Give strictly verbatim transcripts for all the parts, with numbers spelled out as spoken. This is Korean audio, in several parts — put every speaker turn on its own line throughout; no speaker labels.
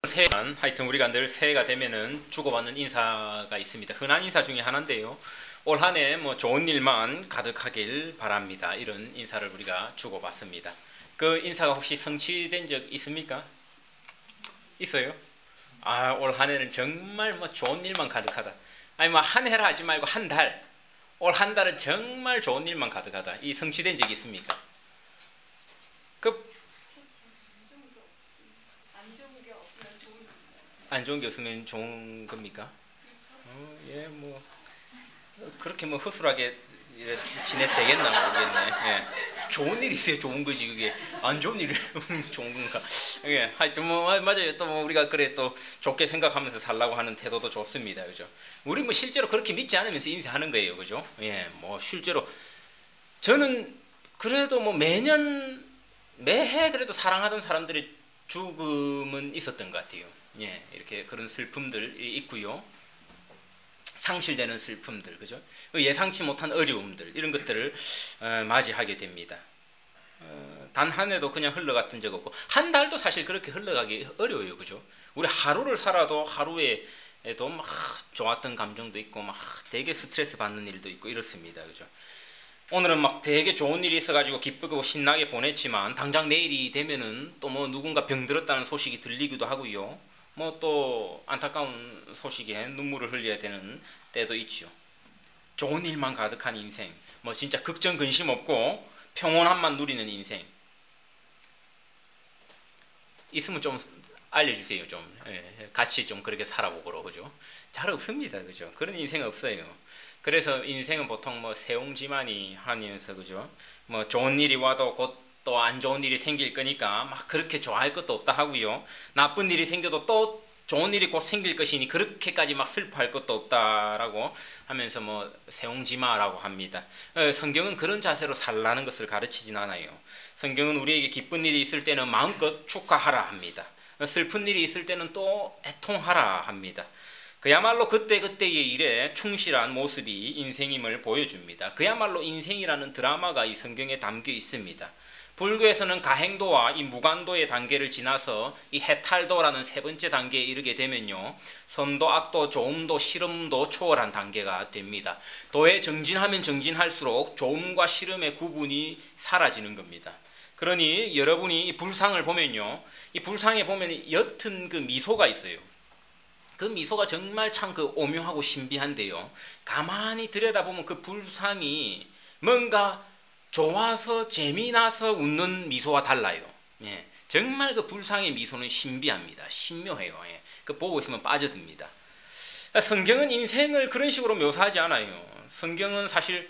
새해, 하여튼 우리가 늘 새해가 되면은 주고받는 인사가 있습니다. 흔한 인사 중에 하나인데요. 올 한 해 뭐 좋은 일만 가득하길 바랍니다. 이런 인사를 우리가 주고받습니다. 그 인사가 혹시 성취된 적 있습니까? 있어요? 아, 올 한 해는 정말 뭐 좋은 일만 가득하다. 아니 뭐 한 해라 하지 말고 한 달. 올 한 달은 정말 좋은 일만 가득하다. 이 성취된 적이 있습니까? 그 안 좋은 게 없으면 좋은 겁니까? 어, 예, 뭐 그렇게 뭐 허술하게 지내도 되겠나 모르겠네. 예. 좋은 일이 있어야 좋은 거지 그게 안 좋은 일이 좋은 건가? 예, 하여튼 뭐 맞아요. 또 뭐 우리가 그래 또 좋게 생각하면서 살라고 하는 태도도 좋습니다, 그죠? 우리 뭐 실제로 그렇게 믿지 않으면서 인사하는 거예요, 그죠? 예, 뭐 실제로 저는 그래도 뭐 매년 매해 그래도 사랑하던 사람들의 죽음은 있었던 것 같아요. 예, 이렇게 그런 슬픔들이 있고요. 상실되는 슬픔들, 그죠? 예상치 못한 어려움들 이런 것들을 어, 맞이하게 됩니다. 어, 단 한 해도 그냥 흘러갔던 적 없고 한 달도 사실 그렇게 흘러가기 어려워요, 그죠? 우리 하루를 살아도 하루에도 막 좋았던 감정도 있고 막 되게 스트레스 받는 일도 있고 이렇습니다, 그죠? 오늘은 막 되게 좋은 일이 있어가지고 기쁘고 신나게 보냈지만 당장 내일이 되면은 또 뭐 누군가 병들었다는 소식이 들리기도 하고요. 뭐 또 안타까운 소식에 눈물을 흘려야 되는 때도 있죠. 좋은 일만 가득한 인생, 뭐 진짜 걱정 근심 없고 평온함만 누리는 인생 있으면 좀 알려주세요. 좀 예, 같이 좀 그렇게 살아보고로, 그죠? 잘 없습니다, 그죠? 그런 인생 없어요. 그래서 인생은 보통 뭐 세옹지만이 하면서, 그죠? 뭐 좋은 일이 와도 곧 또 안 좋은 일이 생길 거니까 막 그렇게 좋아할 것도 없다 하고요. 나쁜 일이 생겨도 또 좋은 일이 곧 생길 것이니 그렇게까지 막 슬퍼할 것도 없다라고 하면서 뭐 세옹지마라고 합니다. 성경은 그런 자세로 살라는 것을 가르치진 않아요. 성경은 우리에게 기쁜 일이 있을 때는 마음껏 축하하라 합니다. 슬픈 일이 있을 때는 또 애통하라 합니다. 그야말로 그때그때의 일에 충실한 모습이 인생임을 보여줍니다. 그야말로 인생이라는 드라마가 이 성경에 담겨 있습니다. 불교에서는 가행도와 이 무간도의 단계를 지나서 이 해탈도라는 세 번째 단계에 이르게 되면요, 선도, 악도, 조음도, 싫음도 초월한 단계가 됩니다. 도에 정진하면 정진할수록 조음과 싫음의 구분이 사라지는 겁니다. 그러니 여러분이 이 불상을 보면요, 이 불상에 보면 옅은 그 미소가 있어요. 그 미소가 정말 참 그 오묘하고 신비한데요, 가만히 들여다보면 그 불상이 뭔가 좋아서 재미나서 웃는 미소와 달라요. 예, 정말 그 불상의 미소는 신비합니다. 신묘해요. 예, 그 보고 있으면 빠져듭니다. 성경은 인생을 그런 식으로 묘사하지 않아요. 성경은 사실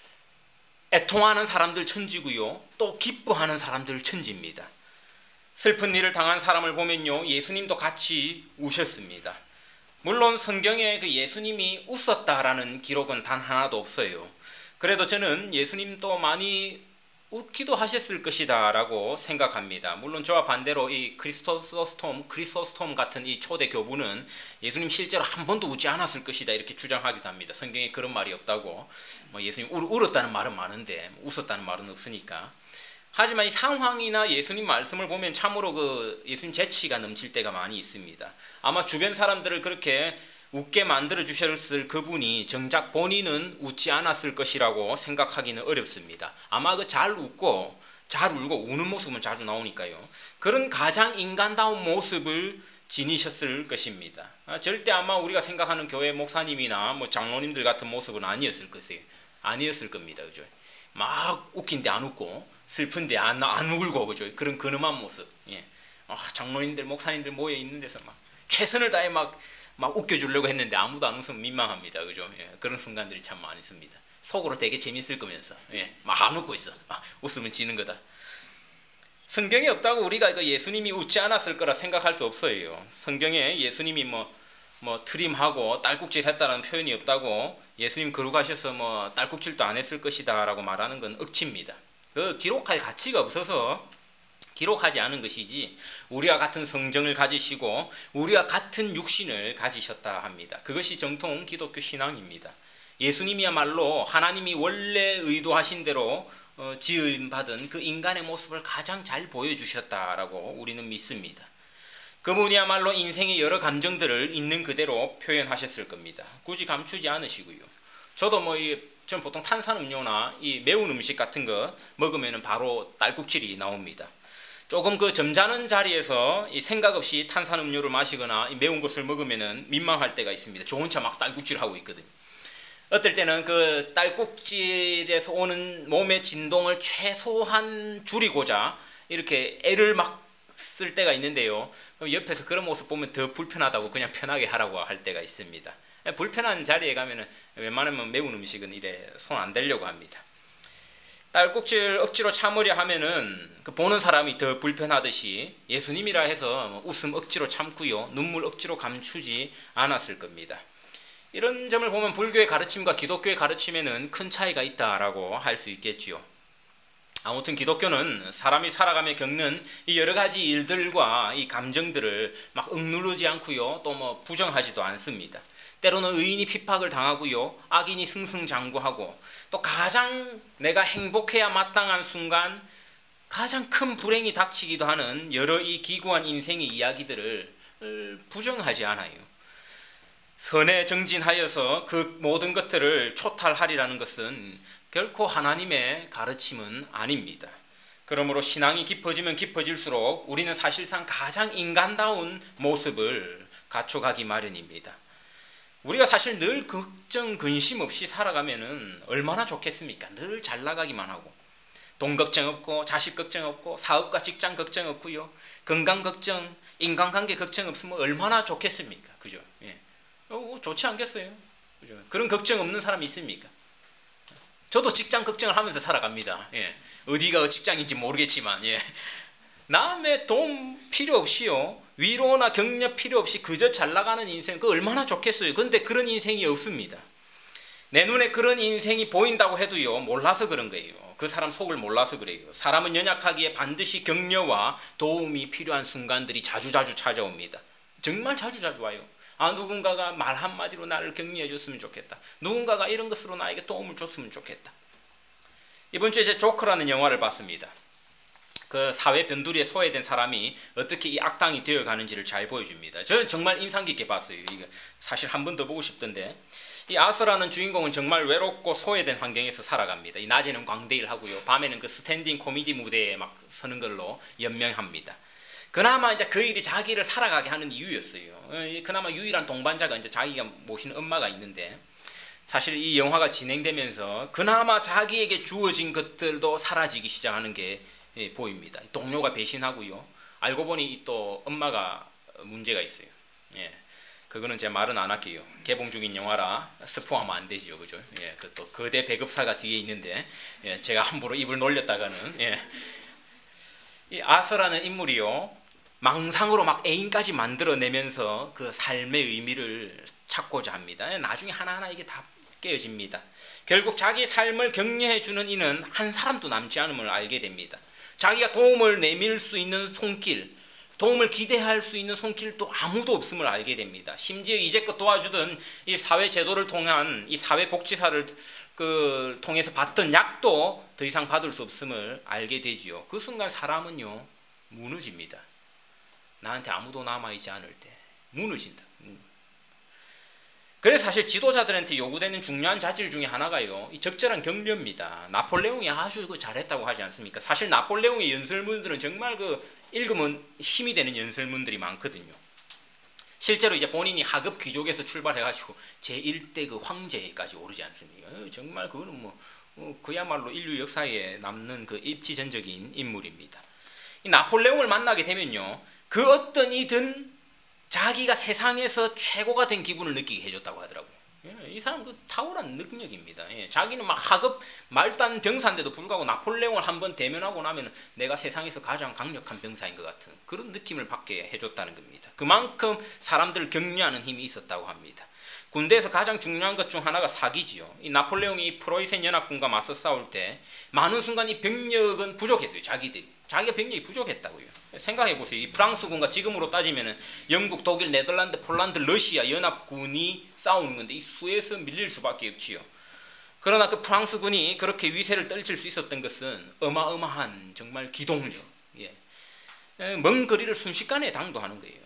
애통하는 사람들 천지고요, 또 기뻐하는 사람들 천지입니다. 슬픈 일을 당한 사람을 보면요, 예수님도 같이 우셨습니다. 물론 성경에 그 예수님이 웃었다라는 기록은 단 하나도 없어요. 그래도 저는 예수님도 많이 웃기도 하셨을 것이다 라고 생각합니다. 물론 저와 반대로 이 크리스토스톰, 크리소스톰 같은 이 초대 교부는 예수님 실제로 한 번도 웃지 않았을 것이다 이렇게 주장하기도 합니다. 성경에 그런 말이 없다고. 뭐 예수님 울었다는 말은 많은데 웃었다는 말은 없으니까. 하지만 이 상황이나 예수님 말씀을 보면 참으로 그 예수님 재치가 넘칠 때가 많이 있습니다. 아마 주변 사람들을 그렇게 웃게 만들어 주셨을 그분이 정작 본인은 웃지 않았을 것이라고 생각하기는 어렵습니다. 아마 그 잘 웃고 잘 울고 우는 모습은 자주 나오니까요. 그런 가장 인간다운 모습을 지니셨을 것입니다. 절대 아마 우리가 생각하는 교회 목사님이나 뭐 장로님들 같은 모습은 아니었을 것이에요. 아니었을 겁니다, 그죠? 막 웃긴데 안 웃고 슬픈데 안, 안 울고, 그죠? 그런 근엄한 모습. 예. 아, 장로님들, 목사님들 모여 있는 데서 막 최선을 다해 막 막 웃겨주려고 했는데 아무도 안 웃으면 민망합니다, 그죠? 예, 그런 순간들이 참 많이 있습니다. 속으로 되게 재밌을 거면서, 예, 막 안 웃고 있어. 아, 웃으면 지는 거다. 성경에 없다고 우리가 그 예수님이 웃지 않았을 거라 생각할 수 없어요. 성경에 예수님이 뭐, 뭐 트림하고 딸꾹질 했다는 표현이 없다고 예수님 거룩하셔서 뭐 딸꾹질도 안 했을 것이다라고 말하는 건 억지입니다. 그 기록할 가치가 없어서 기록하지 않은 것이지 우리와 같은 성정을 가지시고 우리와 같은 육신을 가지셨다 합니다. 그것이 정통 기독교 신앙입니다. 예수님이야말로 하나님이 원래 의도하신 대로 어, 지음받은 그 인간의 모습을 가장 잘 보여주셨다라고 우리는 믿습니다. 그분이야말로 인생의 여러 감정들을 있는 그대로 표현하셨을 겁니다. 굳이 감추지 않으시고요. 저도 뭐 이, 전 보통 탄산음료나 이 매운 음식 같은 거 먹으면 바로 딸꾹질이 나옵니다. 조금 그 점잖은 자리에서 이 생각 없이 탄산음료를 마시거나 이 매운 것을 먹으면 민망할 때가 있습니다. 저 혼자 막 딸꾹질하고 있거든요. 어떨 때는 그 딸꾹질에서 오는 몸의 진동을 최소한 줄이고자 이렇게 애를 막 쓸 때가 있는데요. 옆에서 그런 모습 보면 더 불편하다고 그냥 편하게 하라고 할 때가 있습니다. 불편한 자리에 가면은 웬만하면 매운 음식은 이래 손 안 대려고 합니다. 딸꾹질 억지로 참으려 하면은 그 보는 사람이 더 불편하듯이 예수님이라 해서 웃음 억지로 참고요, 눈물 억지로 감추지 않았을 겁니다. 이런 점을 보면 불교의 가르침과 기독교의 가르침에는 큰 차이가 있다라고 할 수 있겠지요. 아무튼 기독교는 사람이 살아가며 겪는 이 여러 가지 일들과 이 감정들을 막 억누르지 않고요, 또 뭐 부정하지도 않습니다. 때로는 의인이 핍박을 당하고요, 악인이 승승장구하고, 또 가장 내가 행복해야 마땅한 순간 가장 큰 불행이 닥치기도 하는 여러 이 기구한 인생의 이야기들을 부정하지 않아요. 선에 정진하여서 그 모든 것들을 초탈하리라는 것은 결코 하나님의 가르침은 아닙니다. 그러므로 신앙이 깊어지면 깊어질수록 우리는 사실상 가장 인간다운 모습을 갖춰가기 마련입니다. 우리가 사실 늘 걱정 근심 없이 살아가면은 얼마나 좋겠습니까? 늘 잘 나가기만 하고, 돈 걱정 없고, 자식 걱정 없고, 사업과 직장 걱정 없고요, 건강 걱정, 인간관계 걱정 없으면 얼마나 좋겠습니까? 그죠? 예. 어, 좋지 않겠어요? 그죠? 그런 걱정 없는 사람이 있습니까? 저도 직장 걱정을 하면서 살아갑니다. 예. 어디가 직장인지 모르겠지만, 예. 남의 돈 필요 없이요, 위로나 격려 필요 없이 그저 잘 나가는 인생, 그 얼마나 좋겠어요. 근데 그런 인생이 없습니다. 내 눈에 그런 인생이 보인다고 해도요, 몰라서 그런 거예요. 그 사람 속을 몰라서 그래요. 사람은 연약하기에 반드시 격려와 도움이 필요한 순간들이 자주자주 찾아옵니다. 정말 자주자주 와요. 아, 누군가가 말 한마디로 나를 격려해 줬으면 좋겠다. 누군가가 이런 것으로 나에게 도움을 줬으면 좋겠다. 이번 주에 제 조커라는 영화를 봤습니다. 그 사회 변두리에 소외된 사람이 어떻게 이 악당이 되어가는지를 잘 보여줍니다. 저는 정말 인상 깊게 봤어요. 이거 사실 한 번 더 보고 싶던데, 이 아서라는 주인공은 정말 외롭고 소외된 환경에서 살아갑니다. 이 낮에는 광대일 하고요, 밤에는 그 스탠딩 코미디 무대에 막 서는 걸로 연명합니다. 그나마 이제 그 일이 자기를 살아가게 하는 이유였어요. 그나마 유일한 동반자가 이제 자기가 모시는 엄마가 있는데, 사실 이 영화가 진행되면서 그나마 자기에게 주어진 것들도 사라지기 시작하는 게 보입니다. 동료가 배신하고요, 알고 보니 또 엄마가 문제가 있어요. 예, 그거는 제 말은 안 할게요. 개봉 중인 영화라 스포하면 안 되지요, 그죠? 예, 그 또 거대 배급사가 뒤에 있는데, 예, 제가 함부로 입을 놀렸다가는, 예. 이 아서라는 인물이요, 망상으로 막 애인까지 만들어내면서 그 삶의 의미를 찾고자 합니다. 나중에 하나하나 이게 다 깨어집니다. 결국 자기 삶을 격려해주는 이는 한 사람도 남지 않음을 알게 됩니다. 자기가 도움을 내밀 수 있는 손길, 도움을 기대할 수 있는 손길도 아무도 없음을 알게 됩니다. 심지어 이제껏 도와주던 이 사회제도를 통한 이 사회복지사를 그 통해서 받던 약도 더 이상 받을 수 없음을 알게 되지요. 그 순간 사람은요, 무너집니다. 나한테 아무도 남아있지 않을 때 무너진다. 그래서 사실 지도자들한테 요구되는 중요한 자질 중에 하나가요, 이 적절한 격려입니다. 나폴레옹이 아주 그 잘했다고 하지 않습니까? 사실 나폴레옹의 연설문들은 정말 그 읽으면 힘이 되는 연설문들이 많거든요. 실제로 이제 본인이 하급 귀족에서 출발해가지고 제일 대 그 황제까지 오르지 않습니까? 정말 그거는 뭐, 뭐 그야말로 인류 역사에 남는 그 입지전적인 인물입니다. 이 나폴레옹을 만나게 되면요, 그 어떤 이든 자기가 세상에서 최고가 된 기분을 느끼게 해줬다고 하더라고요. 예, 이 사람 그 탁월한 능력입니다. 예, 자기는 막 하급 말도 안 병사인데도 불구하고 나폴레옹을 한번 대면하고 나면 내가 세상에서 가장 강력한 병사인 것 같은 그런 느낌을 받게 해줬다는 겁니다. 그만큼 사람들을 격려하는 힘이 있었다고 합니다. 군대에서 가장 중요한 것 중 하나가 사기지요. 이 나폴레옹이 프로이센 연합군과 맞서 싸울 때 많은 순간 이 병력은 부족했어요. 자기들이. 자기가 병력이 부족했다고요. 생각해보세요. 이 프랑스군과 지금으로 따지면 영국, 독일, 네덜란드, 폴란드, 러시아 연합군이 싸우는 건데 이 수에서 밀릴 수밖에 없지요. 그러나 그 프랑스군이 그렇게 위세를 떨칠 수 있었던 것은 어마어마한 정말 기동력, 예. 먼 거리를 순식간에 당도하는 거예요.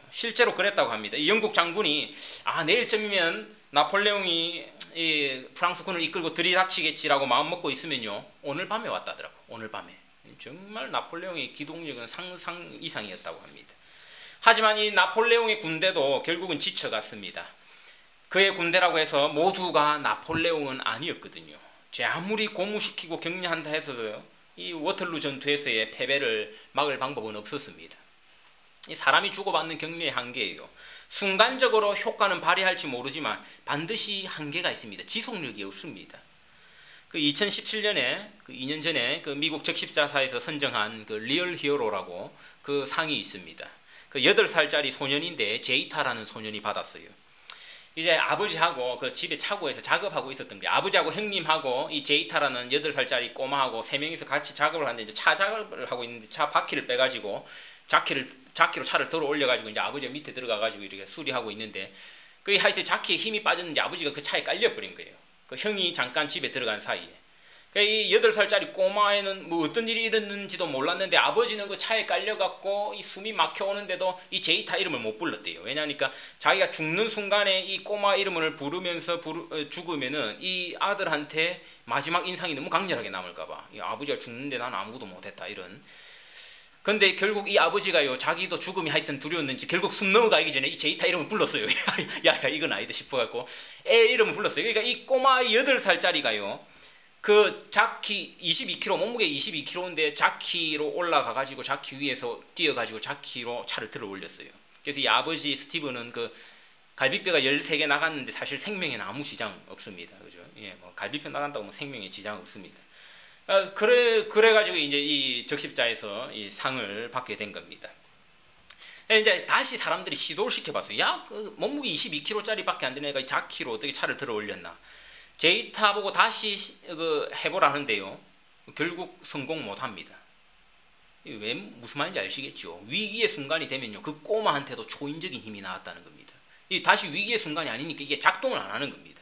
실제로 그랬다고 합니다. 이 영국 장군이 아 내일쯤이면 나폴레옹이 이 프랑스군을 이끌고 들이닥치겠지라고 마음 먹고 있으면요 오늘 밤에 왔다더라고. 오늘 밤에. 정말 나폴레옹의 기동력은 상상 이상이었다고 합니다. 하지만 이 나폴레옹의 군대도 결국은 지쳐갔습니다. 그의 군대라고 해서 모두가 나폴레옹은 아니었거든요. 제 아무리 고무시키고 격려한다 해서도 이 워털루 전투에서의 패배를 막을 방법은 없었습니다. 이 사람이 주고받는 격려의 한계예요. 순간적으로 효과는 발휘할지 모르지만 반드시 한계가 있습니다. 지속력이 없습니다. 그 이천십칠 년에 그 이 년 전에 그 미국 적십자사에서 선정한 그 리얼 히어로라고 그 상이 있습니다. 그 여덟 살짜리 소년인데 제이타라는 소년이 받았어요. 이제 아버지하고 그 집에 차고에서 작업하고 있었던 거예요. 아버지하고 형님하고 이 제이타라는 여덟 살짜리 꼬마하고 세 명이서 같이 작업을 하는데 이제 차 작업을 하고 있는데 차 바퀴를 빼가지고 자키를 자키로 차를 들어 올려가지고 이제 아버지가 밑에 들어가가지고 이렇게 수리하고 있는데 그 하여튼 자키에 힘이 빠졌는지 아버지가 그 차에 깔려버린 거예요. 그 형이 잠깐 집에 들어간 사이에. 이 여덟 살짜리 꼬마애는 뭐 어떤 일이 일었는지도 몰랐는데 아버지는 그 차에 깔려갖고 이 숨이 막혀오는데도 이 제이타 이름을 못 불렀대요. 왜냐하니까 자기가 죽는 순간에 이 꼬마 이름을 부르면서 부르, 죽으면은 이 아들한테 마지막 인상이 너무 강렬하게 남을까봐. 이 아버지가 죽는데 나는 아무것도 못했다 이런. 근데 결국 이 아버지가요 자기도 죽음이 하여튼 두려웠는지 결국 숨 넘어가기 전에 이 제이타 이름을 불렀어요. 야야 이건 아니다 싶어갖고 애 이름을 불렀어요. 그러니까 이 꼬마 여덟 살짜리가요 그 자키 이십이 킬로그램 몸무게 이십이 킬로그램인데 자키로 올라가가지고 자키 위에서 뛰어가지고 자키로 차를 들어 올렸어요. 그래서 이 아버지 스티븐은 그 갈비뼈가 열세 개 나갔는데 사실 생명에는 아무 지장 없습니다. 그죠? 예, 뭐 갈비뼈 나간다고 뭐 생명에 지장 없습니다. 아, 그래 그래가지고 이제 이 적십자에서 이 상을 받게 된 겁니다. 이제 다시 사람들이 시도를 시켜봤어요. 야, 그 몸무게 이십이 킬로그램짜리밖에 안 되는 애가 자키로 어떻게 차를 들어 올렸나? 제이타 보고 다시 그 해보라 하는데요. 결국 성공 못합니다. 왜 무슨 말인지 아시겠죠? 위기의 순간이 되면요, 그 꼬마한테도 초인적인 힘이 나왔다는 겁니다. 이 다시 위기의 순간이 아니니까 이게 작동을 안 하는 겁니다.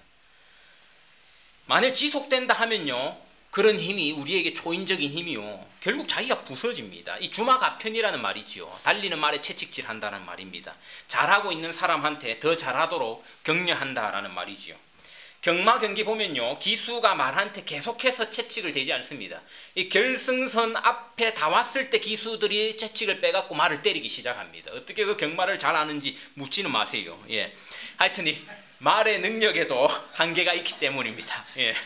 만일 지속된다 하면요, 그런 힘이 우리에게 초인적인 힘이요, 결국 자기가 부서집니다. 이 주마가편이라는 말이지요. 달리는 말에 채찍질 한다는 말입니다. 잘하고 있는 사람한테 더 잘하도록 격려한다라는 말이지요. 경마 경기 보면요, 기수가 말한테 계속해서 채찍을 대지 않습니다. 이 결승선 앞에 다 왔을 때 기수들이 채찍을 빼갖고 말을 때리기 시작합니다. 어떻게 그 경마를 잘 아는지 묻지는 마세요. 예. 하여튼 이 말의 능력에도 한계가 있기 때문입니다. 예.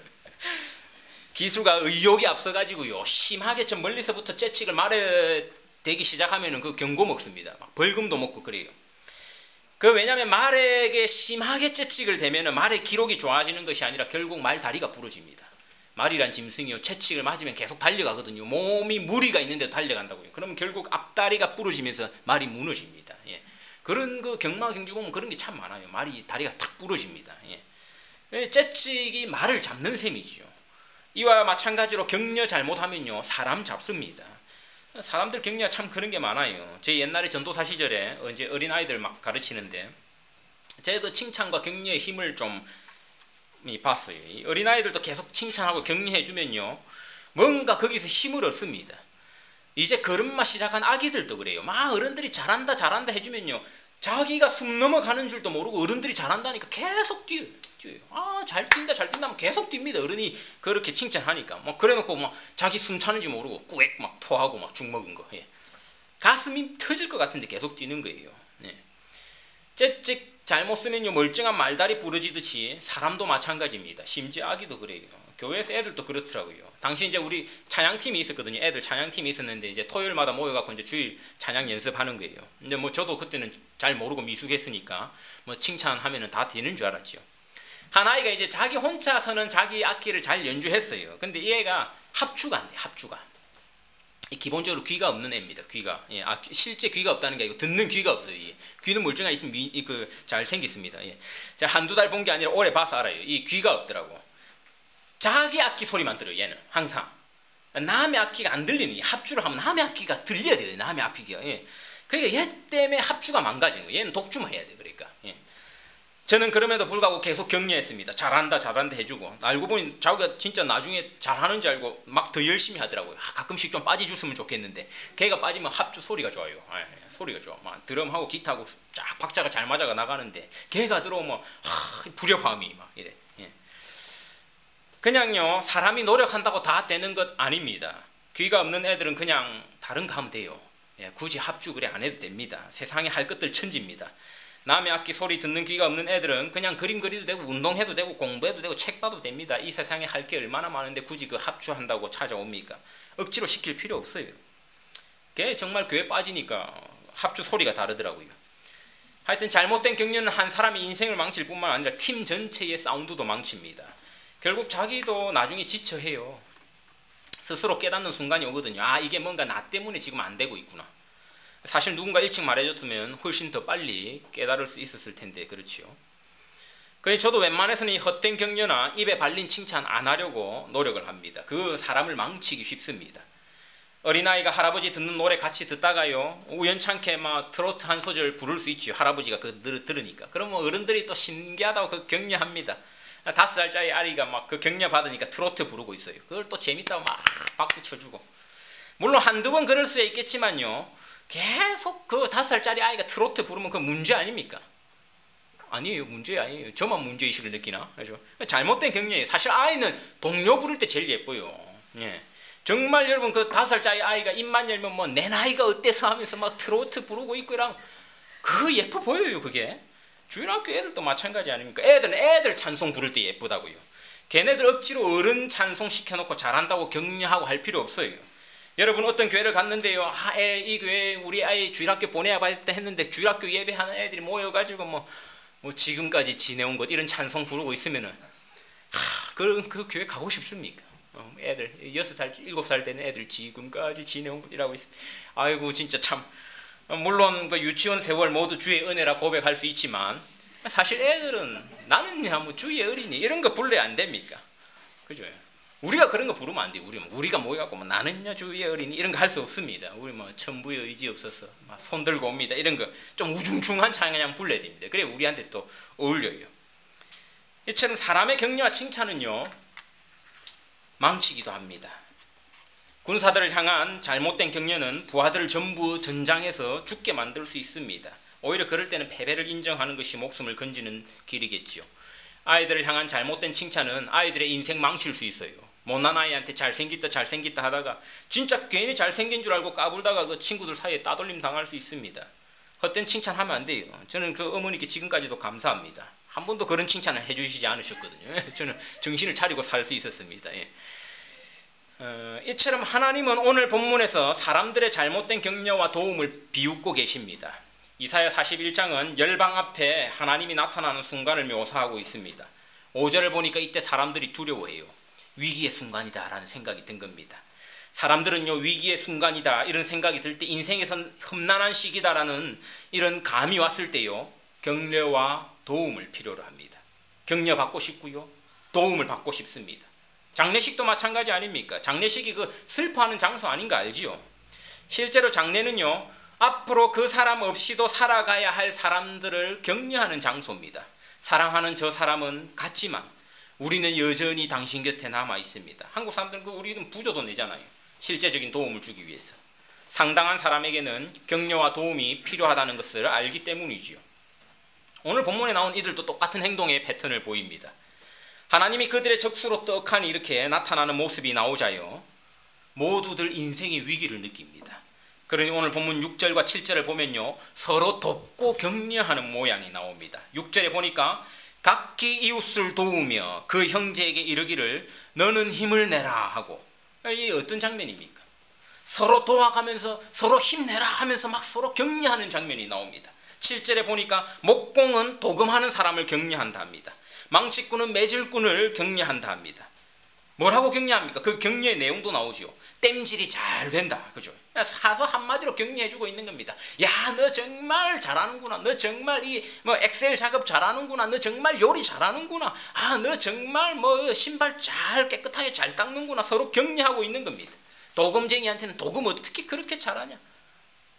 기수가 의욕이 앞서가지고요, 심하게 저 멀리서부터 채찍을 말에 대기 시작하면은 그 경고 먹습니다. 막 벌금도 먹고 그래요. 그 왜냐하면 말에게 심하게 채찍을 대면은 말의 기록이 좋아지는 것이 아니라 결국 말 다리가 부러집니다. 말이란 짐승이요, 채찍을 맞으면 계속 달려가거든요. 몸이 무리가 있는데도 달려간다고요. 그러면 결국 앞다리가 부러지면서 말이 무너집니다. 예. 그런 그 경마 경주 보면 그런 게 참 많아요. 말이 다리가 탁 부러집니다. 예. 채찍이 말을 잡는 셈이지요. 이와 마찬가지로 격려 잘못하면요, 사람 잡습니다. 사람들 격려 참 그런 게 많아요. 제 옛날에 전도사 시절에 이제 어린 아이들 막 가르치는데 제가 그 칭찬과 격려의 힘을 좀 봤어요. 어린 아이들도 계속 칭찬하고 격려해 주면요, 뭔가 거기서 힘을 얻습니다. 이제 걸음마 시작한 아기들도 그래요. 막 어른들이 잘한다 잘한다 해주면요, 자기가 숨 넘어가는 줄도 모르고 어른들이 잘한다니까 계속 뛰어요. 뛰어요. 아, 잘 뛴다 잘 뛴다 하면 계속 뜁니다. 어른이 그렇게 칭찬하니까. 막 그래놓고 막 자기 숨 차는지 모르고 꾸액 막 토하고 막 죽 먹은 거. 예. 가슴이 터질 것 같은데 계속 뛰는 거예요. 예. 채찍 잘못 쓰면요, 멀쩡한 말다리 부러지듯이 사람도 마찬가지입니다. 심지어 아기도 그래요. 교회에서 애들도 그렇더라고요. 당시 이제 우리 찬양팀이 있었거든요. 애들 찬양팀이 있었는데 이제 토요일마다 모여갖고 이제 주일 찬양 연습하는 거예요. 근데 뭐 저도 그때는 잘 모르고 미숙했으니까 뭐 칭찬하면은 다 되는 줄 알았죠. 한 아이가 이제 자기 혼자서는 자기 악기를 잘 연주했어요. 근데 이 애가 합주가 안 돼, 합주가. 기본적으로 귀가 없는 애입니다. 귀가. 예, 아, 실제 귀가 없다는 게 아니고 듣는 귀가 없어요. 예. 귀는 멀쩡하게 있으면 미, 그, 잘 생겼습니다. 예. 제가 한두 달 본 게 아니라 오래 봐서 알아요. 이 귀가 없더라고. 자기 악기 소리만 들어요. 얘는 항상. 남의 악기가 안 들리는, 합주를 하면 남의 악기가 들려야 돼요. 남의 악기가. 예. 그러니까 얘 때문에 합주가 망가지는 거예요. 얘는 독주만 해야 돼. 그러니까. 예. 저는 그럼에도 불구하고 계속 격려했습니다. 잘한다 잘한다 해주고, 알고 보니 자기가 진짜 나중에 잘하는 줄 알고 막 더 열심히 하더라고요. 아, 가끔씩 좀 빠져줬으면 좋겠는데, 걔가 빠지면 합주 소리가 좋아요. 아, 소리가 좋아. 막 드럼하고 기타하고 쫙 박자가 잘 맞아가 나가는데, 걔가 들어오면 하, 불협화음이 막 이래. 예. 그냥요, 사람이 노력한다고 다 되는 것 아닙니다. 귀가 없는 애들은 그냥 다른 거 하면 돼요. 예, 굳이 합주 그래 안 해도 됩니다. 세상에 할 것들 천지입니다. 남의 악기 소리 듣는 귀가 없는 애들은 그냥 그림 그리도 되고 운동해도 되고 공부해도 되고 책 봐도 됩니다. 이 세상에 할 게 얼마나 많은데 굳이 그 합주한다고 찾아옵니까? 억지로 시킬 필요 없어요. 걔 정말 교회 빠지니까 합주 소리가 다르더라고요. 하여튼 잘못된 격려는 한 사람의 인생을 망칠 뿐만 아니라 팀 전체의 사운드도 망칩니다. 결국 자기도 나중에 지쳐해요. 스스로 깨닫는 순간이 오거든요. 아, 이게 뭔가 나 때문에 지금 안 되고 있구나. 사실 누군가 일찍 말해줬으면 훨씬 더 빨리 깨달을 수 있었을 텐데, 그렇지요. 그래서 저도 웬만해서는 이 헛된 격려나 입에 발린 칭찬 안 하려고 노력을 합니다. 그 사람을 망치기 쉽습니다. 어린아이가 할아버지 듣는 노래 같이 듣다가요, 우연찮게 막 트로트 한 소절 부를 수 있죠. 할아버지가 그 들, 들으니까. 그러면 어른들이 또 신기하다고 그 격려합니다. 다섯 살짜리 아이가 막 그 격려 받으니까 트로트 부르고 있어요. 그걸 또 재밌다고 막 박수 쳐주고. 물론 한두 번 그럴 수 있겠지만요, 계속 그 다섯 살짜리 아이가 트로트 부르면 그 문제 아닙니까? 아니에요. 문제 아니에요. 저만 문제의식을 느끼나? 그죠? 잘못된 격려예요. 사실 아이는 동요 부를 때 제일 예뻐요. 예. 정말 여러분 그 다섯 살짜리 아이가 입만 열면 뭐 내 나이가 어때서 하면서 막 트로트 부르고 있고 이랑 그거 예뻐 보여요. 그게. 주일학교 애들도 마찬가지 아닙니까? 애들은 애들 찬송 부를 때 예쁘다고요. 걔네들 억지로 어른 찬송 시켜놓고 잘한다고 격려하고 할 필요 없어요. 여러분 어떤 교회를 갔는데요, 아, 애, 이 교회 우리 아이 주일학교 보내야 겠다 했는데 주일학교 예배하는 애들이 모여가지고 뭐, 뭐 지금까지 지내온 것 이런 찬송 부르고 있으면은 하, 그, 그 교회 가고 싶습니까? 어, 애들 여섯 살 일곱 살 되는 애들 지금까지 지내온 것이라고 있습니다. 아이고 진짜 참. 물론 그 유치원 세월 모두 주의 은혜라 고백할 수 있지만 사실 애들은 나는야 뭐 주의 어린이 이런 거 불러야 안 됩니까? 그죠? 우리가 그런 거 부르면 안 돼요. 우리, 우리가 모여갖고 뭐 나는야 주의 어린이 이런 거 할 수 없습니다. 우리 뭐 천부의 의지 없어서 손 들고 옵니다. 이런 거 좀 우중충한 찬양 불러야 됩니다. 그래 우리한테 또 어울려요. 이처럼 사람의 격려와 칭찬은요, 망치기도 합니다. 군사들을 향한 잘못된 격려는 부하들을 전부 전장에서 죽게 만들 수 있습니다. 오히려 그럴 때는 패배를 인정하는 것이 목숨을 건지는 길이겠지요. 아이들을 향한 잘못된 칭찬은 아이들의 인생 망칠 수 있어요. 못난 아이한테 잘생겼다 잘생겼다 하다가 진짜 괜히 잘생긴 줄 알고 까불다가 그 친구들 사이에 따돌림 당할 수 있습니다. 헛된 칭찬하면 안 돼요. 저는 그 어머니께 지금까지도 감사합니다. 한 번도 그런 칭찬을 해주시지 않으셨거든요. 저는 정신을 차리고 살 수 있었습니다. 예. 어, 이처럼 하나님은 오늘 본문에서 사람들의 잘못된 격려와 도움을 비웃고 계십니다. 이사야 사십일 장은 열방 앞에 하나님이 나타나는 순간을 묘사하고 있습니다. 오 절을 보니까 이때 사람들이 두려워해요. 위기의 순간이다 라는 생각이 든 겁니다. 사람들은요, 위기의 순간이다 이런 생각이 들 때, 인생에선 험난한 시기다라는 이런 감이 왔을 때요, 격려와 도움을 필요로 합니다. 격려받고 싶고요, 도움을 받고 싶습니다. 장례식도 마찬가지 아닙니까? 장례식이 그 슬퍼하는 장소 아닌가 알지요? 실제로 장례는요, 앞으로 그 사람 없이도 살아가야 할 사람들을 격려하는 장소입니다. 사랑하는 저 사람은 갔지만 우리는 여전히 당신 곁에 남아 있습니다. 한국 사람들은 그 우리는 부조도 내잖아요. 실제적인 도움을 주기 위해서. 상당한 사람에게는 격려와 도움이 필요하다는 것을 알기 때문이지요. 오늘 본문에 나온 이들도 똑같은 행동의 패턴을 보입니다. 하나님이 그들의 적수로 떡하니 이렇게 나타나는 모습이 나오자요, 모두들 인생의 위기를 느낍니다. 그러니 오늘 본문 육 절과 칠 절을 보면요, 서로 돕고 격려하는 모양이 나옵니다. 육 절에 보니까 각기 이웃을 도우며 그 형제에게 이르기를 너는 힘을 내라 하고, 이게 어떤 장면입니까? 서로 도와가면서 서로 힘내라 하면서 막 서로 격려하는 장면이 나옵니다. 칠 절에 보니까 목공은 도금하는 사람을 격려한다 합니다. 망치꾼은 매질꾼을 격려한다 합니다. 뭐라고 격려합니까? 그 격려의 내용도 나오죠. 땜질이 잘 된다. 그죠? 사서 한마디로 격려해주고 있는 겁니다. 야, 너 정말 잘하는구나. 너 정말 이 뭐 엑셀 작업 잘하는구나. 너 정말 요리 잘하는구나. 아, 너 정말 뭐 신발 잘 깨끗하게 잘 닦는구나. 서로 격려하고 있는 겁니다. 도금쟁이한테는 도금 어떻게 그렇게 잘하냐?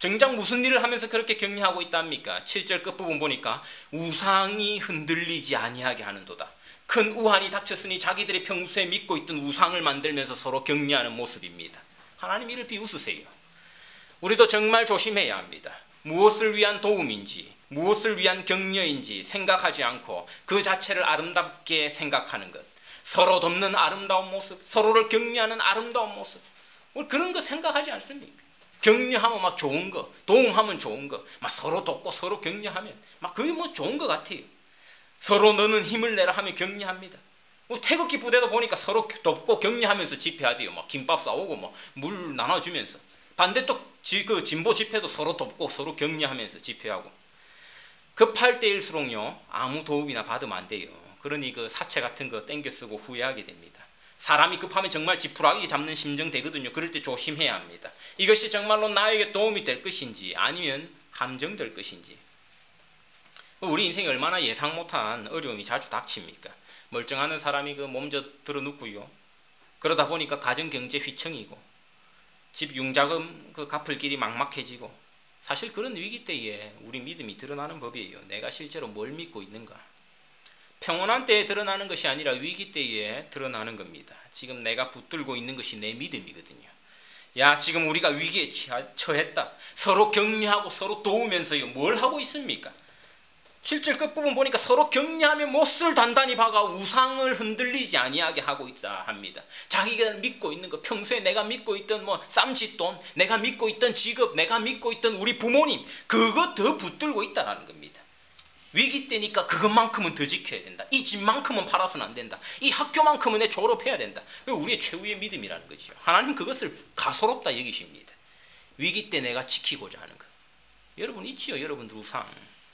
정작 무슨 일을 하면서 그렇게 격려하고 있답니까? 칠 절 끝부분 보니까 우상이 흔들리지 아니하게 하는도다. 큰 우환이 닥쳤으니 자기들이 평소에 믿고 있던 우상을 만들면서 서로 격려하는 모습입니다. 하나님 이를 비웃으세요. 우리도 정말 조심해야 합니다. 무엇을 위한 도움인지, 무엇을 위한 격려인지 생각하지 않고 그 자체를 아름답게 생각하는 것, 서로 돕는 아름다운 모습, 서로를 격려하는 아름다운 모습, 우리 그런 거 생각하지 않습니까? 격려하면 막 좋은 거, 도움하면 좋은 거, 막 서로 돕고 서로 격려하면 막 그게 뭐 좋은 것 같아요. 서로 너는 힘을 내라 하면 격려합니다. 뭐 태극기 부대도 보니까 서로 돕고 격려하면서 집회하대요. 막 김밥 싸오고 뭐 물 나눠주면서. 반대쪽 그 진보 집회도 서로 돕고 서로 격려하면서 집회하고. 급할 때일수록요 아무 도움이나 받으면 안 돼요. 그러니 그 사채 같은 거 땡겨 쓰고 후회하게 됩니다. 사람이 급하면 정말 지푸라기 잡는 심정 되거든요. 그럴 때 조심해야 합니다. 이것이 정말로 나에게 도움이 될 것인지 아니면 함정될 것인지. 우리 인생에 얼마나 예상 못한 어려움이 자주 닥칩니까? 멀쩡한 사람이 그 몸져 들어 눕고요. 그러다 보니까 가정 경제 휘청이고 집 융자금 그 갚을 길이 막막해지고 사실 그런 위기 때에 우리 믿음이 드러나는 법이에요. 내가 실제로 뭘 믿고 있는가? 평온한 때에 드러나는 것이 아니라 위기 때에 드러나는 겁니다. 지금 내가 붙들고 있는 것이 내 믿음이거든요. 야, 지금 우리가 위기에 처했다. 서로 격려하고 서로 도우면서요. 뭘 하고 있습니까? 칠 절 끝부분 보니까 서로 격려하며 못을 단단히 박아 우상을 흔들리지 아니하게 하고 있다 합니다. 자기가 믿고 있는 것, 평소에 내가 믿고 있던 뭐 쌈짓돈, 내가 믿고 있던 직업, 내가 믿고 있던 우리 부모님, 그거 더 붙들고 있다는 겁니다. 위기 때니까 그것만큼은 더 지켜야 된다. 이 집만큼은 팔아서는 안 된다. 이 학교만큼은 내 졸업해야 된다. 그게 우리의 최후의 믿음이라는 거죠. 하나님 그것을 가소롭다 여기십니다. 위기 때 내가 지키고자 하는 것. 여러분 있지요? 여러분들 우상.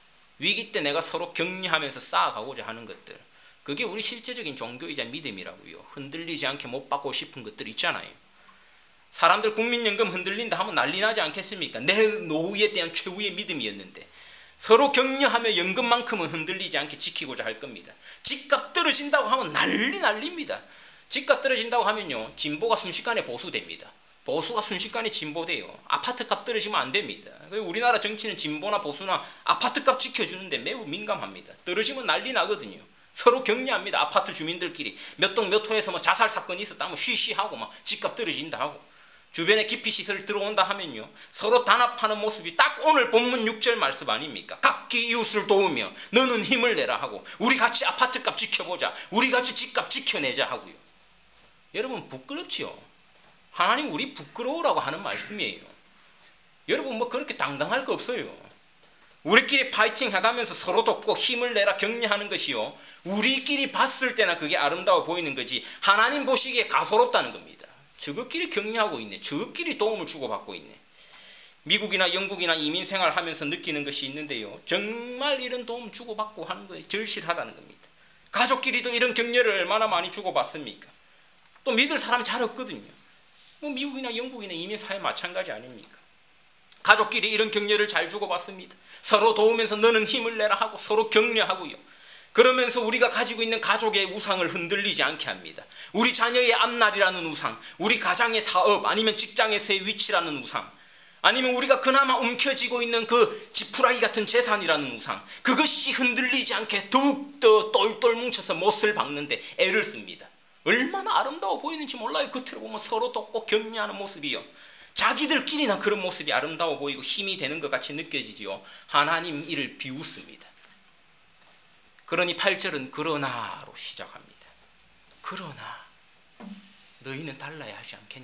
위기 때 내가 서로 격려하면서 쌓아가고자 하는 것들. 그게 우리 실제적인 종교이자 믿음이라고요. 흔들리지 않게 못 받고 싶은 것들 있잖아요. 사람들 국민연금 흔들린다 하면 난리 나지 않겠습니까? 내 노후에 대한 최후의 믿음이었는데 서로 격려하며 연금만큼은 흔들리지 않게 지키고자 할 겁니다. 집값 떨어진다고 하면 난리 난립니다. 집값 떨어진다고 하면요 진보가 순식간에 보수됩니다. 보수가 순식간에 진보돼요. 아파트값 떨어지면 안 됩니다. 우리나라 정치는 진보나 보수나 아파트값 지켜주는데 매우 민감합니다. 떨어지면 난리 나거든요. 서로 격려합니다. 아파트 주민들끼리 몇 동 몇 호에서 뭐 자살 사건이 있었다면 쉬쉬하고 막 집값 떨어진다 하고 주변에 기피시설 들어온다 하면요 서로 단합하는 모습이 딱 오늘 본문 육 절 말씀 아닙니까? 각기 이웃을 도우며 너는 힘을 내라 하고 우리 같이 아파트값 지켜보자. 우리 같이 집값 지켜내자 하고요. 여러분 부끄럽지요? 하나님 우리 부끄러우라고 하는 말씀이에요. 여러분 뭐 그렇게 당당할 거 없어요. 우리끼리 파이팅 해가면서 서로 돕고 힘을 내라 격려하는 것이요 우리끼리 봤을 때나 그게 아름다워 보이는 거지 하나님 보시기에 가소롭다는 겁니다. 저것끼리 격려하고 있네. 저것끼리 도움을 주고받고 있네. 미국이나 영국이나 이민생활 하면서 느끼는 것이 있는데요 정말 이런 도움 주고받고 하는 거에 절실하다는 겁니다. 가족끼리도 이런 격려를 얼마나 많이 주고받습니까? 또 믿을 사람 잘 없거든요. 뭐 미국이나 영국이나 이민사회 마찬가지 아닙니까? 가족끼리 이런 격려를 잘 주고받습니다. 서로 도우면서 너는 힘을 내라 하고 서로 격려하고요. 그러면서 우리가 가지고 있는 가족의 우상을 흔들리지 않게 합니다. 우리 자녀의 앞날이라는 우상, 우리 가장의 사업 아니면 직장에서의 위치라는 우상, 아니면 우리가 그나마 움켜쥐고 있는 그 지푸라기 같은 재산이라는 우상, 그것이 흔들리지 않게 더욱더 똘똘 뭉쳐서 못을 박는데 애를 씁니다. 얼마나 아름다워 보이는지 몰라요. 겉으로 보면 서로 돕고 격려하는 모습이요. 자기들끼리나 그런 모습이 아름다워 보이고 힘이 되는 것 같이 느껴지지요. 하나님 이를 비웃습니다. 그러니 팔 절은 그러나로 시작합니다. 그러나 너희는 달라야 하지 않겠냐.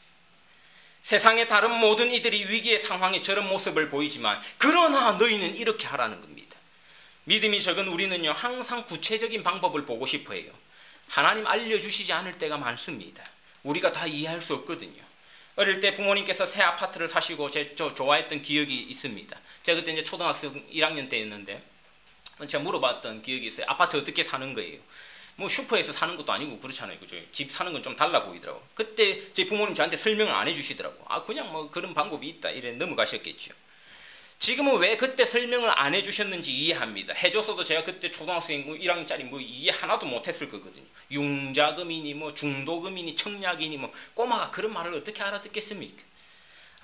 세상의 다른 모든 이들이 위기의 상황에 저런 모습을 보이지만 그러나 너희는 이렇게 하라는 겁니다. 믿음이 적은 우리는요 항상 구체적인 방법을 보고 싶어 해요. 하나님 알려주시지 않을 때가 많습니다. 우리가 다 이해할 수 없거든요. 어릴 때 부모님께서 새 아파트를 사시고 제, 저 좋아했던 기억이 있습니다. 제가 그때 이제 초등학생 일 학년 때였는데 제가 물어봤던 기억이 있어요. 아파트 어떻게 사는 거예요? 뭐 슈퍼에서 사는 것도 아니고 그렇잖아요. 그죠? 집 사는 건 좀 달라 보이더라고. 그때 제 부모님 저한테 설명을 안 해주시더라고. 아 그냥 뭐 그런 방법이 있다 이래 넘어가셨겠죠. 지금은 왜 그때 설명을 안 해주셨는지 이해합니다. 해줬어도 제가 그때 초등학생 일 학년짜리 뭐 이해 하나도 못했을 거거든요. 융자금이니 뭐 중도금이니 청약이니 뭐 꼬마가 그런 말을 어떻게 알아듣겠습니까?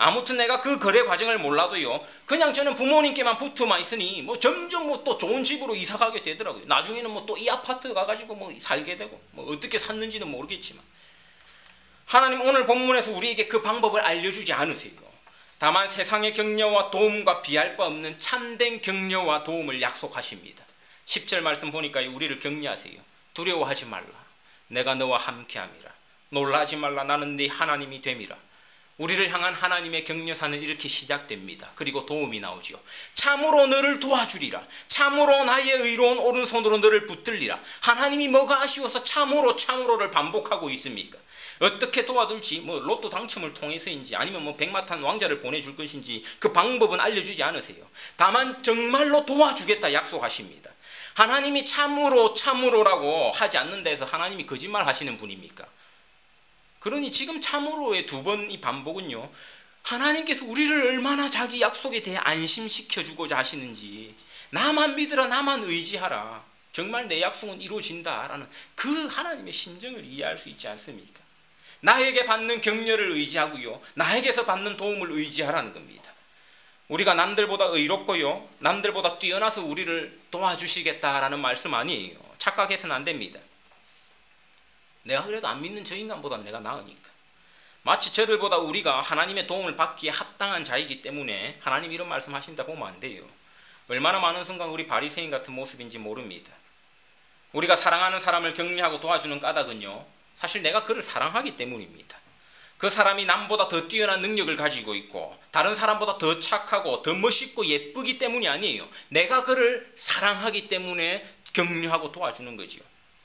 아무튼 내가 그 거래 과정을 몰라도요, 그냥 저는 부모님께만 붙어만 있으니 뭐 점점 뭐 또 좋은 집으로 이사 가게 되더라고요. 나중에는 뭐 또 이 아파트 가가지고 뭐 살게 되고, 뭐 어떻게 샀는지는 모르겠지만, 하나님 오늘 본문에서 우리에게 그 방법을 알려주지 않으세요. 다만 세상의 격려와 도움과 비할 바 없는 참된 격려와 도움을 약속하십니다. 십 절 말씀 보니까 우리를 격려하세요. 두려워하지 말라. 내가 너와 함께함이라. 놀라지 말라. 나는 네 하나님이 됨이라. 우리를 향한 하나님의 격려사는 이렇게 시작됩니다. 그리고 도움이 나오지요. 참으로 너를 도와주리라. 참으로 나의 의로운 오른손으로 너를 붙들리라. 하나님이 뭐가 아쉬워서 참으로 참으로를 반복하고 있습니까? 어떻게 도와줄지, 뭐 로또 당첨을 통해서인지 아니면 뭐 백마탄 왕자를 보내줄 것인지 그 방법은 알려주지 않으세요. 다만 정말로 도와주겠다 약속하십니다. 하나님이 참으로 참으로라고 하지 않는 데서 하나님이 거짓말 하시는 분입니까? 그러니 지금 참으로의 두 번 이 반복은요, 하나님께서 우리를 얼마나 자기 약속에 대해 안심시켜주고자 하시는지, 나만 믿으라, 나만 의지하라, 정말 내 약속은 이루어진다라는 그 하나님의 심정을 이해할 수 있지 않습니까? 나에게 받는 격려를 의지하고요, 나에게서 받는 도움을 의지하라는 겁니다. 우리가 남들보다 의롭고요, 남들보다 뛰어나서 우리를 도와주시겠다라는 말씀 아니에요. 착각해서는 안 됩니다. 내가 그래도 안 믿는 저 인간보다 내가 나으니까. 마치 저들보다 우리가 하나님의 도움을 받기에 합당한 자이기 때문에 하나님 이런 말씀하신다 보면 안 돼요. 얼마나 많은 순간 우리 바리새인 같은 모습인지 모릅니다. 우리가 사랑하는 사람을 격려하고 도와주는 까닭은요, 사실 내가 그를 사랑하기 때문입니다. 그 사람이 남보다 더 뛰어난 능력을 가지고 있고 다른 사람보다 더 착하고 더 멋있고 예쁘기 때문이 아니에요. 내가 그를 사랑하기 때문에 격려하고 도와주는 거지요.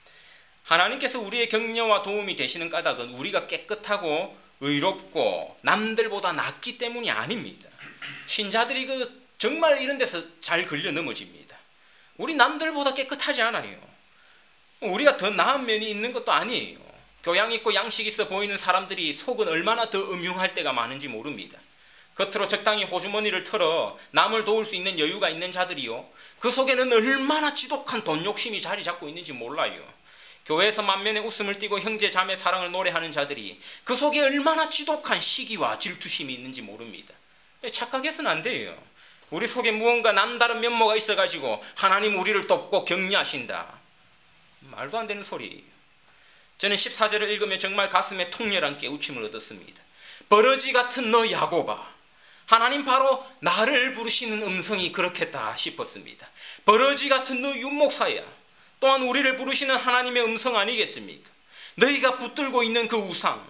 하나님께서 우리의 격려와 도움이 되시는 까닭은 우리가 깨끗하고 의롭고 남들보다 낫기 때문이 아닙니다. 신자들이 그 정말 이런 데서 잘 걸려 넘어집니다. 우리 남들보다 깨끗하지 않아요. 우리가 더 나은 면이 있는 것도 아니에요. 교양 있고 양식 있어 보이는 사람들이 속은 얼마나 더 음흉할 때가 많은지 모릅니다. 겉으로 적당히 호주머니를 털어 남을 도울 수 있는 여유가 있는 자들이요, 그 속에는 얼마나 지독한 돈 욕심이 자리 잡고 있는지 몰라요. 교회에서 만면에 웃음을 띠고 형제 자매 사랑을 노래하는 자들이 그 속에 얼마나 지독한 시기와 질투심이 있는지 모릅니다. 착각해서는 안 돼요. 우리 속에 무언가 남다른 면모가 있어가지고 하나님 우리를 돕고 격려하신다, 말도 안 되는 소리예요. 저는 십사 절을 읽으며 정말 가슴에 통렬한 깨우침을 얻었습니다. 버러지 같은 너 야곱아, 하나님 바로 나를 부르시는 음성이 그렇겠다 싶었습니다. 버러지 같은 너 윤목사야, 또한 우리를 부르시는 하나님의 음성 아니겠습니까? 너희가 붙들고 있는 그 우상,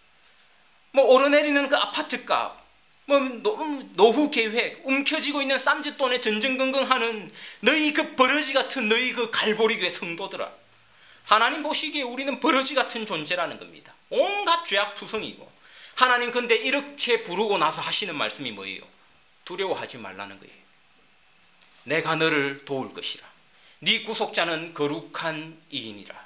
뭐 오르내리는 그 아파트값, 뭐 노후 계획, 움켜쥐고 있는 쌈짓돈에 전전긍긍하는 너희 그 버러지 같은 너희 그 갈보리교회 성도들아, 하나님 보시기에 우리는 버러지 같은 존재라는 겁니다. 온갖 죄악투성이고, 하나님 근데 이렇게 부르고 나서 하시는 말씀이 뭐예요? 두려워하지 말라는 거예요. 내가 너를 도울 것이라. 네 구속자는 거룩한 이인이라.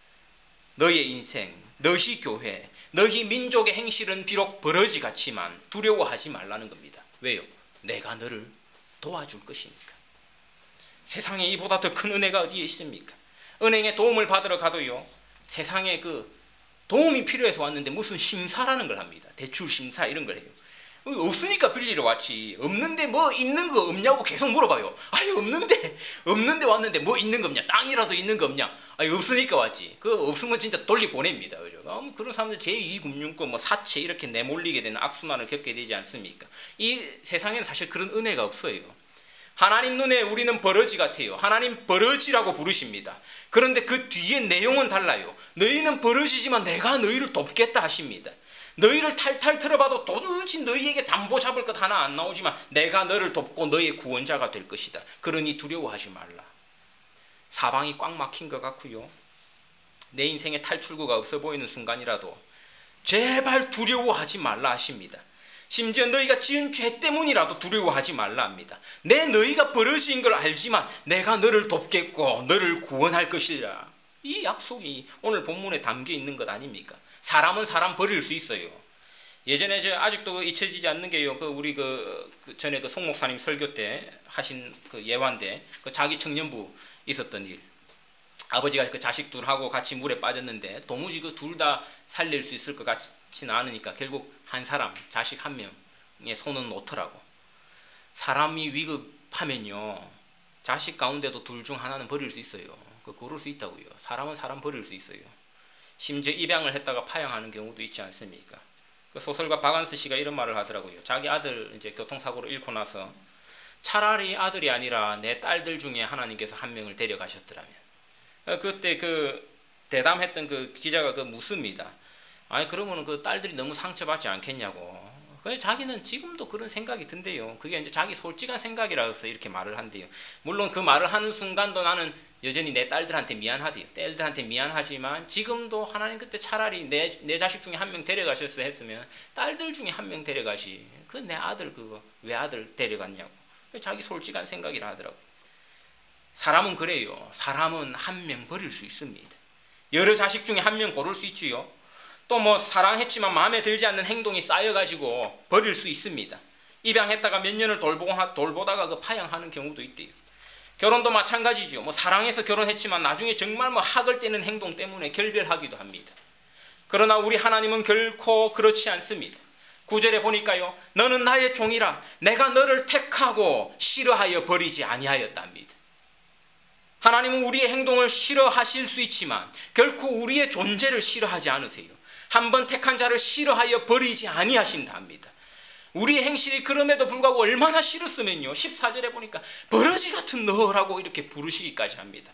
너의 인생, 너희 교회, 너희 민족의 행실은 비록 버러지 같지만 두려워하지 말라는 겁니다. 왜요? 내가 너를 도와줄 것이니까. 세상에 이보다 더 큰 은혜가 어디에 있습니까? 은행에 도움을 받으러 가도요, 세상에 그 도움이 필요해서 왔는데 무슨 심사라는 걸 합니다. 대출 심사 이런 걸 해요. 없으니까 빌리러 왔지, 없는데 뭐 있는 거 없냐고 계속 물어봐요. 아니 없는데 없는데 왔는데 뭐 있는 거 없냐, 땅이라도 있는 거 없냐, 아니 없으니까 왔지. 그거 없으면 진짜 돌려보냅니다. 그죠? 어, 그런 사람들 제이 금융권 뭐 사채 이렇게 내몰리게 되는 악순환을 겪게 되지 않습니까? 이 세상에는 사실 그런 은혜가 없어요. 하나님 눈에 우리는 버러지 같아요. 하나님 버러지라고 부르십니다. 그런데 그 뒤에 내용은 달라요. 너희는 버러지지만 내가 너희를 돕겠다 하십니다. 너희를 탈탈 털어봐도 도무지 너희에게 담보 잡을 것 하나 안 나오지만 내가 너를 돕고 너의 구원자가 될 것이다. 그러니 두려워하지 말라. 사방이 꽉 막힌 것 같고요, 내 인생에 탈출구가 없어 보이는 순간이라도 제발 두려워하지 말라 하십니다. 심지어 너희가 지은 죄 때문이라도 두려워하지 말라 합니다. 내 너희가 버러지인 걸 알지만 내가 너를 돕겠고 너를 구원할 것이라. 이 약속이 오늘 본문에 담겨 있는 것 아닙니까? 사람은 사람 버릴 수 있어요. 예전에 저 아직도 잊혀지지 않는 게요, 그 우리 그, 그 전에 그 송 목사님 설교 때 하신 그 예화인데, 그 자기 청년부 있었던 일. 아버지가 그 자식 둘하고 같이 물에 빠졌는데 도무지 그 둘 다 살릴 수 있을 것 같지는 않으니까 결국 한 사람, 자식 한 명 손은 놓더라고. 사람이 위급하면요, 자식 가운데도 둘 중 하나는 버릴 수 있어요. 그 고를 수 있다고요. 사람은 사람 버릴 수 있어요. 심지어 입양을 했다가 파양하는 경우도 있지 않습니까? 그 소설가 박안스 씨가 이런 말을 하더라고요. 자기 아들 이제 교통사고로 잃고 나서 차라리 아들이 아니라 내 딸들 중에 하나님께서 한 명을 데려가셨더라면. 그때 그 대담했던 그 기자가 그 묻습니다. 아니 그러면 그 딸들이 너무 상처받지 않겠냐고. 자기는 지금도 그런 생각이 든대요. 그게 이제 자기 솔직한 생각이라서 이렇게 말을 한대요. 물론 그 말을 하는 순간도 나는 여전히 내 딸들한테 미안하대요. 딸들한테 미안하지만 지금도 하나님 그때 차라리 내, 내 자식 중에 한 명 데려가셨어 했으면 딸들 중에 한 명 데려가시. 그 내 아들 그거 왜 아들 데려갔냐고. 자기 솔직한 생각이라 하더라고요. 사람은 그래요. 사람은 한 명 버릴 수 있습니다. 여러 자식 중에 한 명 고를 수 있지요. 또 뭐 사랑했지만 마음에 들지 않는 행동이 쌓여가지고 버릴 수 있습니다. 입양했다가 몇 년을 돌보고, 돌보다가 그 파양하는 경우도 있대요. 결혼도 마찬가지죠. 뭐 사랑해서 결혼했지만 나중에 정말 뭐 학을 떼는 행동 때문에 결별하기도 합니다. 그러나 우리 하나님은 결코 그렇지 않습니다. 구절에 보니까요, 너는 나의 종이라 내가 너를 택하고 싫어하여 버리지 아니하였답니다. 하나님은 우리의 행동을 싫어하실 수 있지만 결코 우리의 존재를 싫어하지 않으세요. 한번 택한 자를 싫어하여 버리지 아니하신답니다. 우리의 행실이 그럼에도 불구하고 얼마나 싫었으면요, 십사 절에 보니까 버러지 같은 너라고 이렇게 부르시기까지 합니다.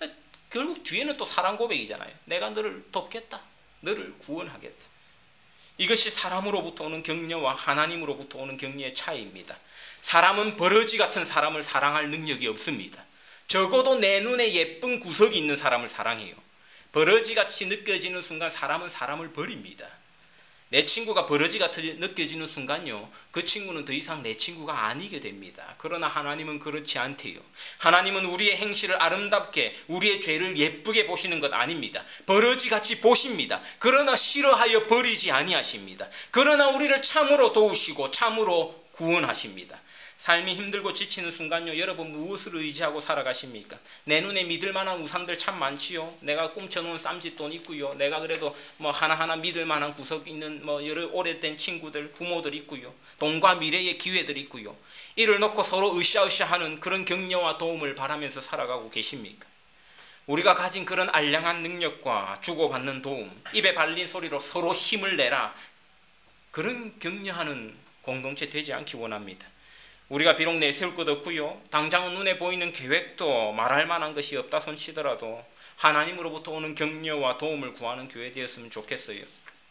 결국 뒤에는 또 사랑 고백이잖아요. 내가 너를 돕겠다, 너를 구원하겠다. 이것이 사람으로부터 오는 격려와 하나님으로부터 오는 격려의 차이입니다. 사람은 버러지 같은 사람을 사랑할 능력이 없습니다. 적어도 내 눈에 예쁜 구석이 있는 사람을 사랑해요. 버러지같이 느껴지는 순간 사람은 사람을 버립니다. 내 친구가 버러지같이 느껴지는 순간요, 그 친구는 더 이상 내 친구가 아니게 됩니다. 그러나 하나님은 그렇지 않대요. 하나님은 우리의 행실을 아름답게, 우리의 죄를 예쁘게 보시는 것 아닙니다. 버러지같이 보십니다. 그러나 싫어하여 버리지 아니하십니다. 그러나 우리를 참으로 도우시고 참으로 구원하십니다. 삶이 힘들고 지치는 순간요, 여러분 무엇을 의지하고 살아가십니까? 내 눈에 믿을 만한 우상들 참 많지요. 내가 꿈쳐놓은 쌈짓돈 있고요. 내가 그래도 뭐 하나하나 믿을 만한 구석 있는 뭐 여러 오래된 친구들, 부모들 있고요. 돈과 미래의 기회들 있고요. 이를 놓고 서로 으쌰으쌰하는 그런 격려와 도움을 바라면서 살아가고 계십니까? 우리가 가진 그런 알량한 능력과 주고받는 도움, 입에 발린 소리로 서로 힘을 내라, 그런 격려하는 공동체 되지 않기 원합니다. 우리가 비록 내세울 것 없고요, 당장은 눈에 보이는 계획도 말할 만한 것이 없다 손치더라도 하나님으로부터 오는 격려와 도움을 구하는 교회 되었으면 좋겠어요.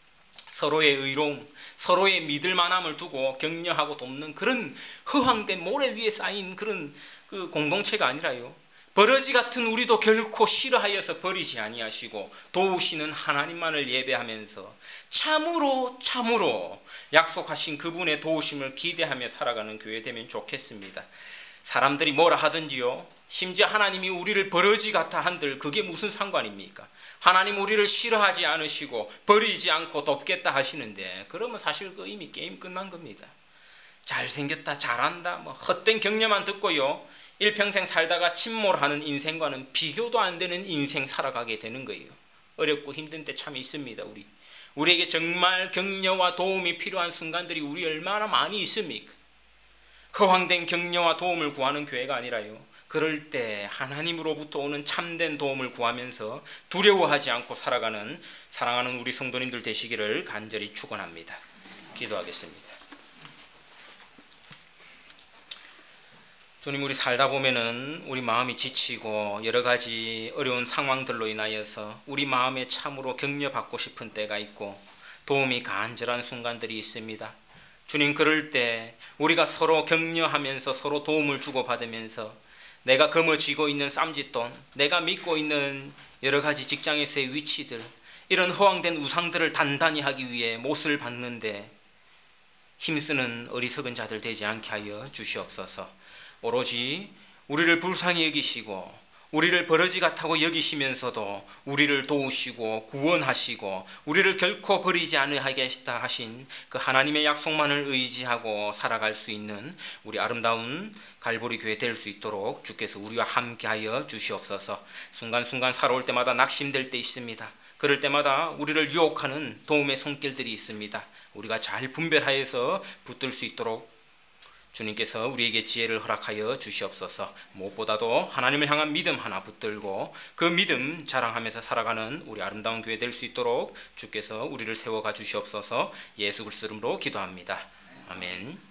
서로의 의로움, 서로의 믿을 만함을 두고 격려하고 돕는 그런 허황된 모래 위에 쌓인 그런 그 공동체가 아니라요, 버러지 같은 우리도 결코 싫어하여서 버리지 아니하시고 도우시는 하나님만을 예배하면서 참으로 참으로 약속하신 그분의 도우심을 기대하며 살아가는 교회 되면 좋겠습니다. 사람들이 뭐라 하든지요, 심지어 하나님이 우리를 버러지 같아 한들 그게 무슨 상관입니까? 하나님 우리를 싫어하지 않으시고 버리지 않고 돕겠다 하시는데, 그러면 사실 그 이미 게임 끝난 겁니다. 잘생겼다, 잘한다, 뭐 헛된 격려만 듣고요, 일평생 살다가 침몰하는 인생과는 비교도 안 되는 인생 살아가게 되는 거예요. 어렵고 힘든 때 참 있습니다. 우리 우리에게 정말 격려와 도움이 필요한 순간들이 우리 얼마나 많이 있습니까? 허황된 격려와 도움을 구하는 교회가 아니라요, 그럴 때 하나님으로부터 오는 참된 도움을 구하면서 두려워하지 않고 살아가는 사랑하는 우리 성도님들 되시기를 간절히 축원합니다. 기도하겠습니다. 주님, 우리 살다 보면은 우리 마음이 지치고 여러 가지 어려운 상황들로 인하여서 우리 마음에 참으로 격려받고 싶은 때가 있고 도움이 간절한 순간들이 있습니다. 주님, 그럴 때 우리가 서로 격려하면서 서로 도움을 주고받으면서 내가 거머쥐고 있는 쌈짓돈, 내가 믿고 있는 여러 가지 직장에서의 위치들, 이런 허황된 우상들을 단단히 하기 위해 못을 박는데 힘쓰는 어리석은 자들 되지 않게 하여 주시옵소서. 오로지 우리를 불쌍히 여기시고 우리를 버러지 같다고 여기시면서도 우리를 도우시고 구원하시고 우리를 결코 버리지 않으시겠다 하신 그 하나님의 약속만을 의지하고 살아갈 수 있는 우리 아름다운 갈보리 교회 될 수 있도록 주께서 우리와 함께하여 주시옵소서. 순간순간 살아올 때마다 낙심될 때 있습니다. 그럴 때마다 우리를 유혹하는 도움의 손길들이 있습니다. 우리가 잘 분별하여서 붙들 수 있도록 주님께서 우리에게 지혜를 허락하여 주시옵소서. 무엇보다도 하나님을 향한 믿음 하나 붙들고 그 믿음 자랑하면서 살아가는 우리 아름다운 교회 될 수 있도록 주께서 우리를 세워가 주시옵소서. 예수 그리스도 이름으로 기도합니다. 아멘.